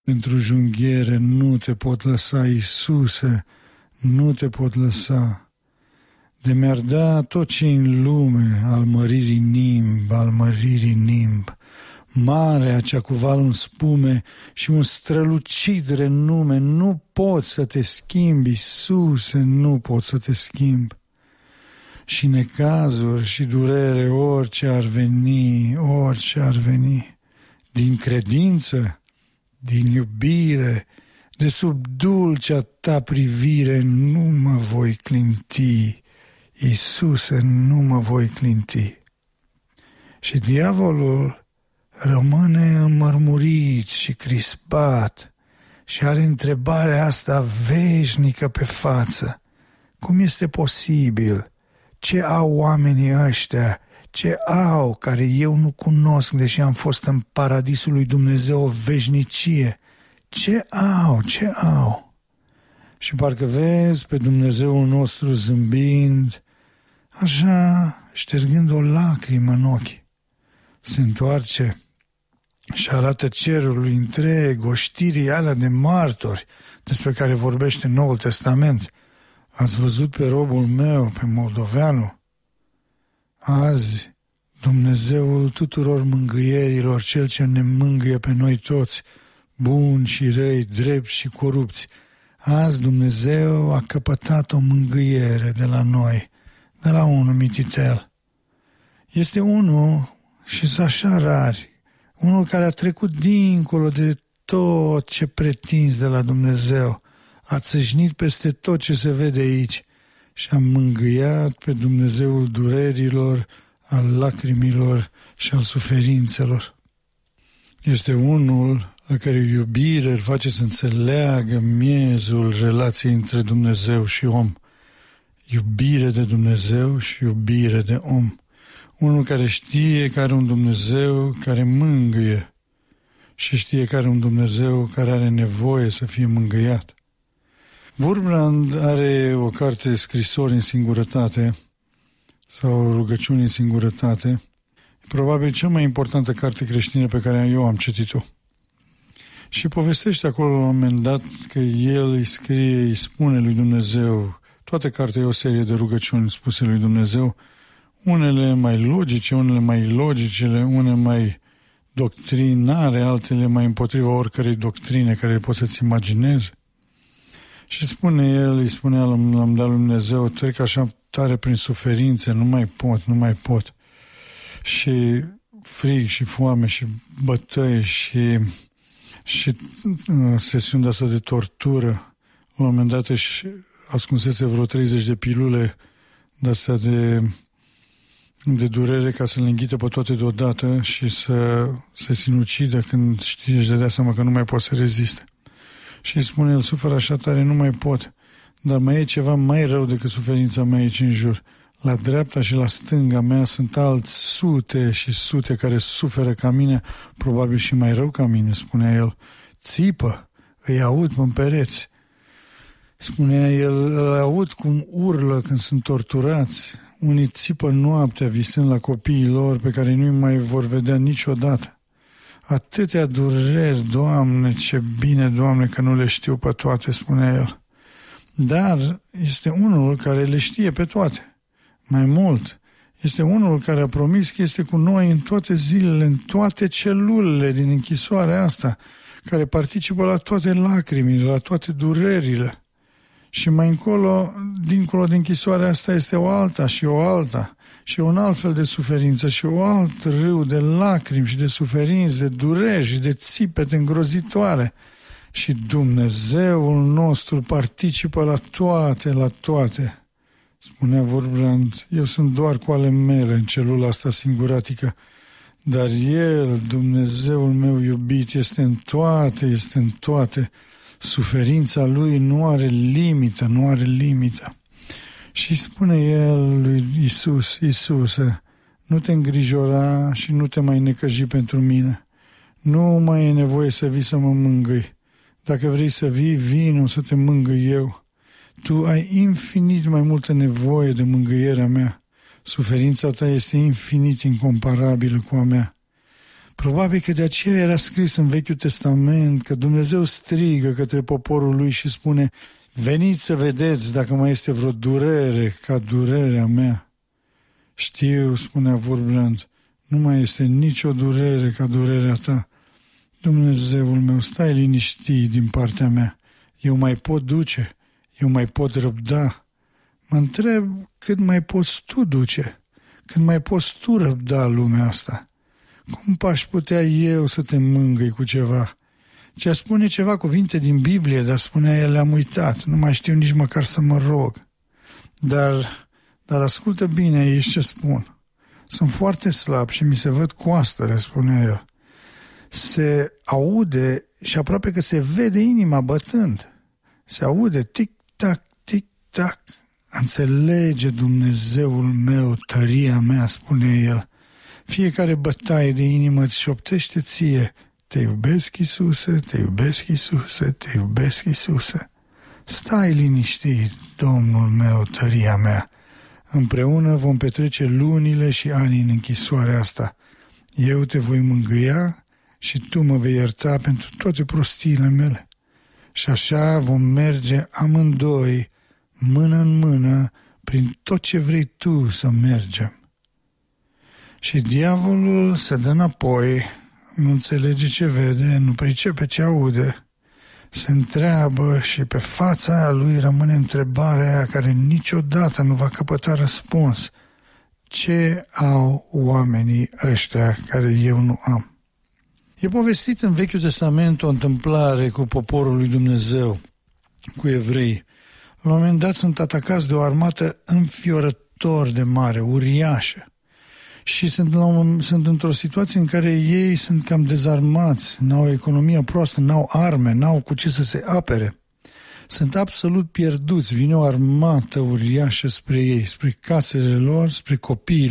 Pentru junghiere nu te pot lăsa, Iisuse, nu te pot lăsa. De mi-ar da tot ce în lume, al măririi nimb, marea cea cu valul în spume și un strălucit renume, nu pot să te schimbi, Iisuse, nu pot să te schimb. Și necazuri și durere, orice ar veni, din credință, din iubire, de sub dulcea ta privire, nu mă voi clinti, Iisuse, nu mă voi clinti. Și diavolul rămâne înmărmurit și crispat și are întrebarea asta veșnică pe față. Cum este posibil? Ce au oamenii ăștia? Ce au care eu nu cunosc, deși am fost în paradisul lui Dumnezeu o veșnicie? Ce au? Și parcă vezi pe Dumnezeul nostru zâmbind, așa, ștergând o lacrimă în ochi. Se întoarce și arată cerului întreg oștirii alea de martori despre care vorbește Noul Testament. Ați văzut pe robul meu, pe moldoveanu? Azi, Dumnezeul tuturor mângâierilor, Cel ce ne mângâie pe noi toți, buni și răi, drepți și corupți, azi Dumnezeu a căpătat o mângâiere de la noi, de la unul mititel. Este unul, și sunt așa rari, unul care a trecut dincolo de tot ce pretinzi de la Dumnezeu, a țâșnit peste tot ce se vede aici și a mângâiat pe Dumnezeul durerilor, al lacrimilor și al suferințelor. Este unul la care iubire îl face să înțeleagă miezul relației între Dumnezeu și om. Iubire de Dumnezeu și iubire de om. Unul care știe că are un Dumnezeu care mângâie și știe că are un Dumnezeu care are nevoie să fie mângâiat. Wurmbrand are o carte, Scrisori în singurătate sau Rugăciuni în singurătate, probabil cea mai importantă carte creștină pe care eu am citit-o. Și povestește acolo la un moment dat că el îi spune lui Dumnezeu, toată cartea e o serie de rugăciuni spuse lui Dumnezeu, unele mai logice, unele mai ilogice, unele mai doctrinare, altele mai împotriva oricărei doctrine care poți să-ți imaginezi. Și îi spunea la un dat lui Dumnezeu, trec așa tare prin suferințe, nu mai pot. Și frig și foame și bătăi și sesiuni de asta de tortură. La un moment dat își ascunsese vreo 30 de pilule de-astea de durere ca să le înghită pe toate deodată și să se sinucidă când își dădea seama că nu mai poate să reziste. Și îi spune, el suferă așa tare, nu mai pot, dar mai e ceva mai rău decât suferința mea aici în jur. La dreapta și la stânga mea sunt alți sute și sute care suferă ca mine, probabil și mai rău ca mine, spunea el. Țipă, îi aud în pereți. Spunea el, îi aud cum urlă când sunt torturați. Unii țipă noaptea visând la copiii lor pe care nu-i mai vor vedea niciodată. Atâtea dureri, Doamne, ce bine, Doamne, că nu le știu pe toate, spunea el. Dar este unul care le știe pe toate. Mai mult, este unul care a promis că este cu noi în toate zilele, în toate celulele din închisoarea asta, care participă la toate lacrimile, la toate durerile. Și mai încolo, dincolo de închisoarea asta, este o alta și o alta, și un alt fel de suferință și un alt râu de lacrimi și de suferinți, de dureri și de țipete îngrozitoare. Și Dumnezeul nostru participă la toate. Spunea Wurmbrand, eu sunt doar cu ale mele în celula asta singuratică, dar El, Dumnezeul meu iubit, este în toate. Suferința Lui nu are limită. Și spune El lui Iisus, Iisuse, nu te îngrijora și nu te mai necăji pentru mine. Nu mai e nevoie să vii să mă mângâi. Dacă vrei să vii, vino să te mângâi eu. Tu ai infinit mai multă nevoie de mângâierea mea. Suferința ta este infinit incomparabilă cu a mea. Probabil că de aceea era scris în Vechiul Testament că Dumnezeu strigă către poporul lui și spune: veniți să vedeți dacă mai este vreo durere ca durerea mea. Știu, spunea Wurmbrand, nu mai este nicio durere ca durerea ta. Dumnezeul meu, stai liniștit din partea mea. Eu mai pot duce, eu mai pot răbda. Mă întreb cât mai poți tu duce, cât mai poți tu răbda lumea asta. Cum aș putea eu să te mângâi cu ceva? Ce spune ceva cuvinte din Biblie, dar spunea el, le-am uitat, nu mai știu nici măcar să mă rog. Dar ascultă bine aici ce spun. Sunt foarte slab și mi se văd coastele, spunea el. Se aude și aproape că se vede inima bătând. Se aude tic-tac, tic-tac. Înțelege Dumnezeul meu tăria mea, spune el. Fiecare bătaie de inimă îți șoptește ție: te iubesc, Iisuse, te iubesc, Iisuse, te iubesc, Iisuse. Stai liniștit, Domnul meu, tăria mea. Împreună vom petrece lunile și anii în închisoarea asta. Eu te voi mângâia și tu mă vei ierta pentru toate prostiile mele. Și așa vom merge amândoi, mână în mână, prin tot ce vrei tu să mergem. Și diavolul se dă înapoi, nu înțelege ce vede, nu pricepe ce aude. Se întreabă și pe fața aia lui rămâne întrebarea aia care niciodată nu va căpăta răspuns. Ce au oamenii ăștia care eu nu am? E povestit în Vechiul Testament o întâmplare cu poporul lui Dumnezeu, cu evrei. La un moment dat sunt atacați de o armată înfiorător de mare, uriașă. Și sunt într-o situație în care ei sunt cam dezarmați, n-au o economie proastă, n-au arme, n-au cu ce să se apere. Sunt absolut pierduți, vine o armată uriașă spre ei, spre casele lor, spre copiii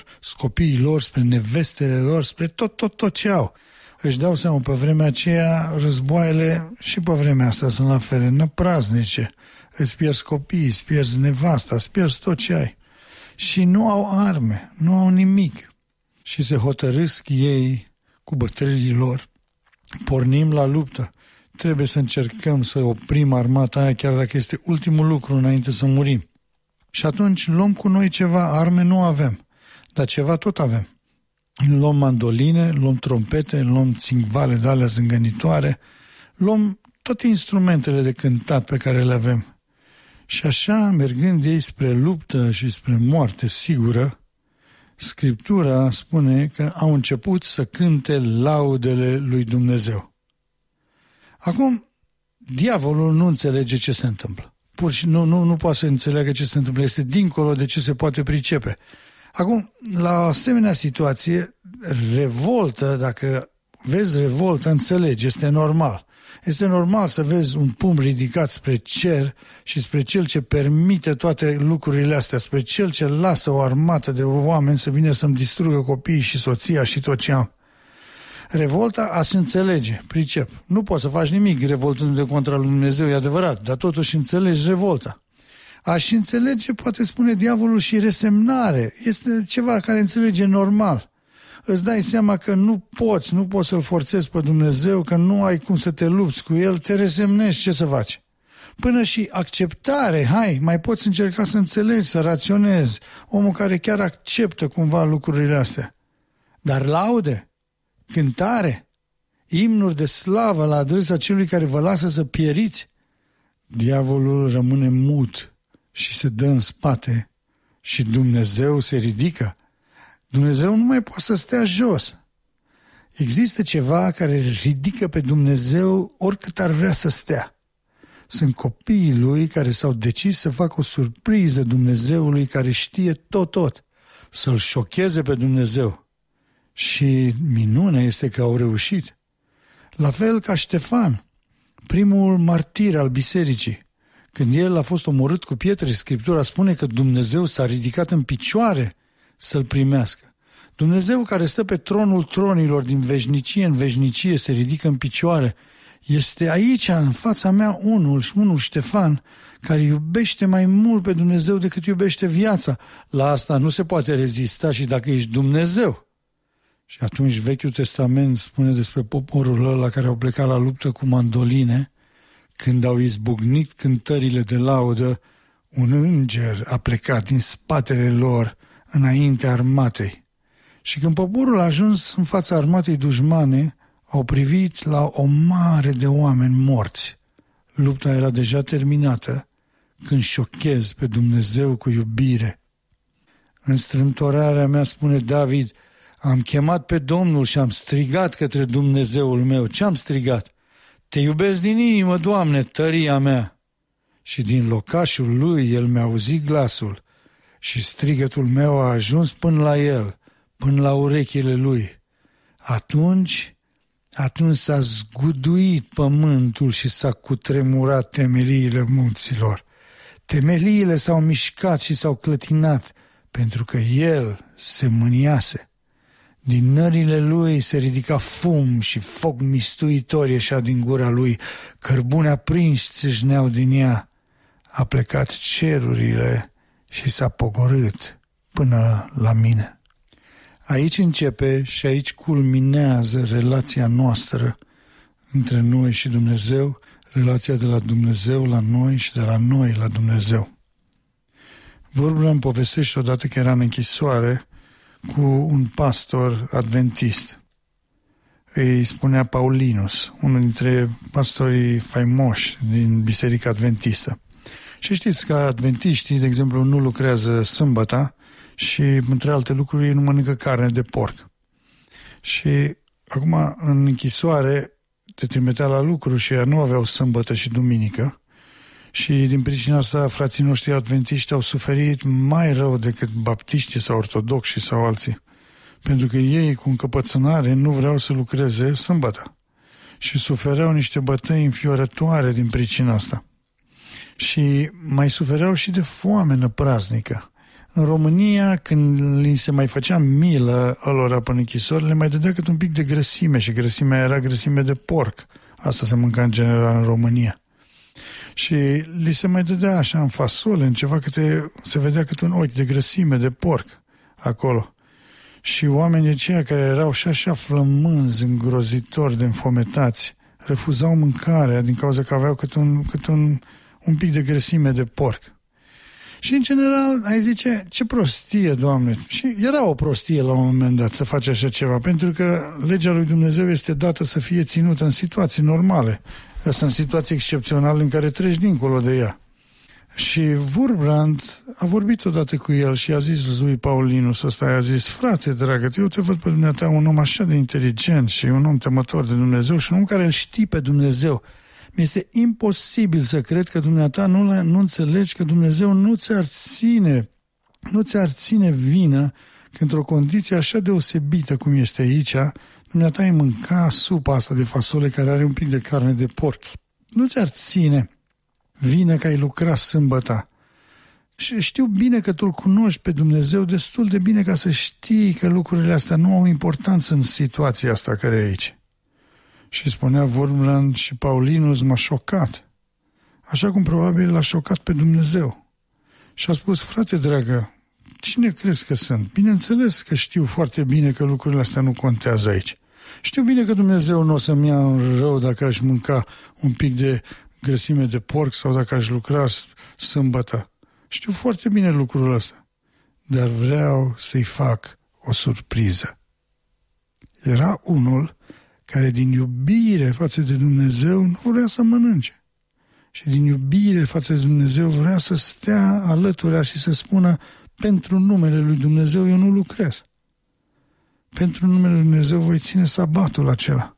lor, spre nevestele lor, spre tot ce au. Își dau seama, pe vremea aceea, războaiele și pe vremea asta sunt la fel, năpraznice. Îți pierzi copiii, îți pierzi nevasta, îți pierzi tot ce ai. Și nu au arme, nu au nimic. Și se hotărâsc ei cu bătrânii lor. Pornim la luptă. Trebuie să încercăm să oprim armata aia, chiar dacă este ultimul lucru înainte să murim. Și atunci luăm cu noi ceva, arme nu avem, dar ceva tot avem. Luăm mandoline, luăm trompete, luăm țingvale de alea zângănitoare, luăm toate instrumentele de cântat pe care le avem. Și așa, mergând ei spre luptă și spre moarte sigură, Scriptura spune că au început să cânte laudele lui Dumnezeu. Acum, diavolul nu înțelege ce se întâmplă. Pur și nu poate să înțeleagă ce se întâmplă. Este dincolo de ce se poate pricepe. Acum, la o asemenea situație, revoltă, dacă vezi revoltă, înțelegi, este normal. Este normal să vezi un pumn ridicat spre cer și spre cel ce permite toate lucrurile astea, spre cel ce lasă o armată de oameni să vină să-mi distrugă copiii și soția și tot ce am. Revolta aș înțelege, pricep. Nu poți să faci nimic revoltându-te contra lui Dumnezeu, e adevărat, dar totuși înțelegi revolta. Aș înțelege, poate spune diavolul, și resemnare. Este ceva care înțelege normal. Îți dai seama că nu poți să-L forțezi pe Dumnezeu, că nu ai cum să te lupți cu El, te resemnești, ce să faci? Până și acceptare, mai poți încerca să înțelegi, să raționezi. Omul care chiar acceptă cumva lucrurile astea. Dar laude, cântare, imnuri de slavă la adresa celui care vă lasă să pieriți, diavolul rămâne mut și se dă în spate și Dumnezeu se ridică. Dumnezeu nu mai poate să stea jos. Există ceva care ridică pe Dumnezeu oricât ar vrea să stea. Sunt copiii lui care s-au decis să facă o surpriză Dumnezeului care știe tot, să-L șocheze pe Dumnezeu. Și minunea este că au reușit. La fel ca Ștefan, primul martir al bisericii. Când el a fost omorât cu pietre, Scriptura spune că Dumnezeu s-a ridicat în picioare să-l primească. Dumnezeu care stă pe tronul tronilor din veșnicie în veșnicie se ridică în picioare. Este aici, în fața mea, unul Ștefan, care iubește mai mult pe Dumnezeu decât iubește viața. La asta nu se poate rezista și dacă ești Dumnezeu. Și atunci Vechiul Testament spune despre poporul ăla care au plecat la luptă cu mandoline, când au izbucnit cântările de laudă, un înger a plecat din spatele lor înaintea armatei. Și când poporul a ajuns în fața armatei dușmane, au privit la o mare de oameni morți. Lupta era deja terminată când șochez pe Dumnezeu cu iubire. În strâmtorarea mea, spune David, am chemat pe Domnul și am strigat către Dumnezeul meu. Ce-am strigat? Te iubesc din inimă, Doamne, tăria mea. Și din locașul lui el mi-a auzit glasul și strigătul meu a ajuns până la el, până la urechile lui. Atunci s-a zguduit pământul și s-a cutremurat temeliile munților. Temeliile s-au mișcat și s-au clătinat, pentru că el se mâniase. Din nările lui se ridica fum și foc mistuitor ieșea din gura lui, cărbune aprinși țâșneau din ea. A plecat cerurile și s-a pogorât până la mine. Aici începe și aici culminează relația noastră între noi și Dumnezeu, relația de la Dumnezeu la noi și de la noi la Dumnezeu. Vorbul îmi povestește odată că era în închisoare cu un pastor adventist. Îi spunea Paulinus, unul dintre pastorii faimoși din Biserica Adventistă. Și știți că adventiștii, de exemplu, nu lucrează sâmbăta și, între alte lucruri, ei nu mănâncă carne de porc. Și acum, în închisoare, te trimitea la lucru și ea nu aveau sâmbătă și duminică. Și din pricina asta, frații noștri adventiști au suferit mai rău decât baptiștii sau ortodoxi sau alții. Pentru că ei, cu încăpățânare, nu vreau să lucreze sâmbătă. Și sufereau niște bătăi înfiorătoare din pricina asta. Și mai sufereau și de foame praznică. În România, când li se mai făcea milă ălora până închisori, le mai dădea cât un pic de grăsime și grăsimea era grăsime de porc. Asta se mânca în general în România. Și li se mai dădea așa în fasole, în ceva se vedea cât un ochi de grăsime de porc acolo. Și oamenii aceia care erau și așa flămânzi, îngrozitori de înfometați, refuzau mâncarea din cauza că aveau cât un pic de grăsime de porc. Și în general ai zice, ce prostie, Doamne! Și era o prostie la un moment dat să faci așa ceva, pentru că legea lui Dumnezeu este dată să fie ținută în situații normale. Sunt situații excepționale în care treci dincolo de ea. Și Wurmbrand a vorbit odată cu el și a zis lui Paulinus ăsta, i-a zis, frate dragă, eu te văd pe dumneata un om așa de inteligent și un om temător de Dumnezeu și un om care îl știi pe Dumnezeu. Mi-este imposibil să cred că dumneata nu înțelegi că Dumnezeu nu ți-ar ține vină că într-o condiție așa deosebită cum este aici, dumneata ai mânca supa asta de fasole care are un pic de carne de porc. Nu ți-ar ține vină că ai lucrat sâmbăta. Și știu bine că tu îl cunoști pe Dumnezeu destul de bine ca să știi că lucrurile astea nu au importanță în situația asta care e aici. Și spunea Wurmbrand și Paulinus m-a șocat, așa cum probabil l-a șocat pe Dumnezeu. Și a spus, frate dragă, cine crezi că sunt? Bineînțeles că știu foarte bine că lucrurile astea nu contează aici. Știu bine că Dumnezeu nu o să-mi ia în rău dacă aș mânca un pic de grăsime de porc sau dacă aș lucra sâmbătă. Știu foarte bine lucrul ăsta, dar vreau să-i fac o surpriză. Era unul care din iubire față de Dumnezeu nu vrea să mănânce. Și din iubire față de Dumnezeu vrea să stea alături și să spună, pentru numele lui Dumnezeu eu nu lucrez. Pentru numele lui Dumnezeu voi ține sabatul acela.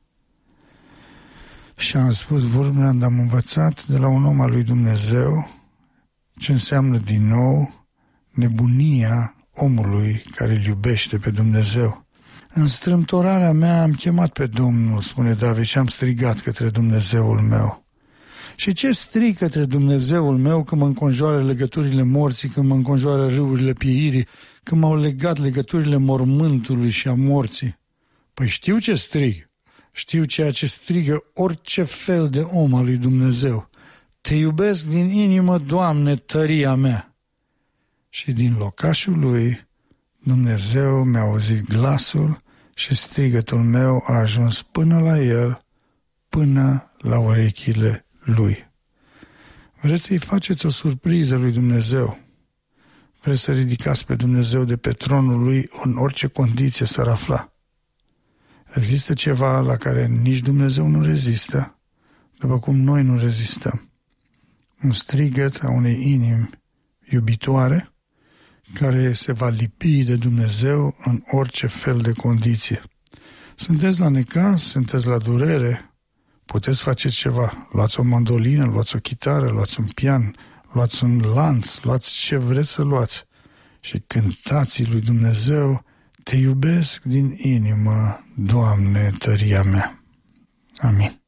Și am spus, Wurmbrand, am învățat de la un om al lui Dumnezeu ce înseamnă din nou nebunia omului care îl iubește pe Dumnezeu. În strâmtorarea mea am chemat pe Domnul, spune David, și am strigat către Dumnezeul meu. Și ce strig către Dumnezeul meu când mă înconjoară legăturile morții, când mă înconjoară râurile pieirii, când m-au legat legăturile mormântului și a morții? Păi știu ce strig. Știu ceea ce strigă orice fel de om al lui Dumnezeu. Te iubesc din inimă, Doamne, tăria mea. Și din locașul lui Dumnezeu mi-a auzit glasul și strigătul meu a ajuns până la el, până la urechile lui. Vreți să-i faceți o surpriză lui Dumnezeu? Vreți să ridicați pe Dumnezeu de pe tronul lui în orice condiție s-ar afla? Există ceva la care nici Dumnezeu nu rezistă, după cum noi nu rezistăm. Un strigăt a unei inimi iubitoare care se va lipi de Dumnezeu în orice fel de condiție. Sunteți la necaz, sunteți la durere, puteți face ceva. Luați o mandolină, luați o chitară, luați un pian, luați un lanț, luați ce vreți să luați și cântați lui Dumnezeu: te iubesc din inimă, Doamne, tăria mea. Amin.